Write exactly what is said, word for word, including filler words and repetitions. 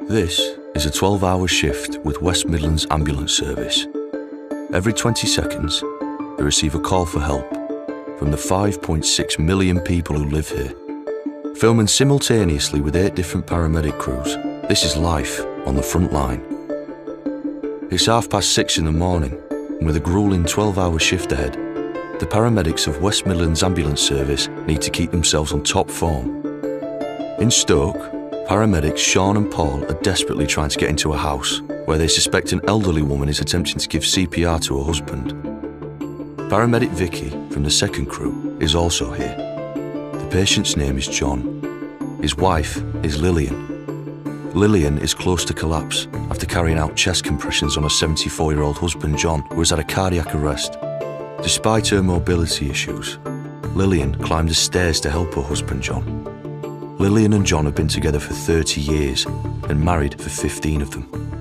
This is a twelve hour shift with West Midlands Ambulance Service. Every twenty seconds, they receive a call for help from the five point six million people who live here. Filming simultaneously with eight different paramedic crews, this is life on the front line. It's half past six in the morning, and with a grueling twelve hour shift ahead, the paramedics of West Midlands Ambulance Service need to keep themselves on top form. In Stoke, paramedics Sean and Paul are desperately trying to get into a house where they suspect an elderly woman is attempting to give C P R to her husband. Paramedic Vicky from the second crew is also here. The patient's name is John. His wife is Lillian. Lillian is close to collapse after carrying out chest compressions on her seventy-four-year-old husband John, who has had a cardiac arrest. Despite her mobility issues, Lillian climbed the stairs to help her husband John. Lillian and John have been together for thirty years and married for fifteen of them.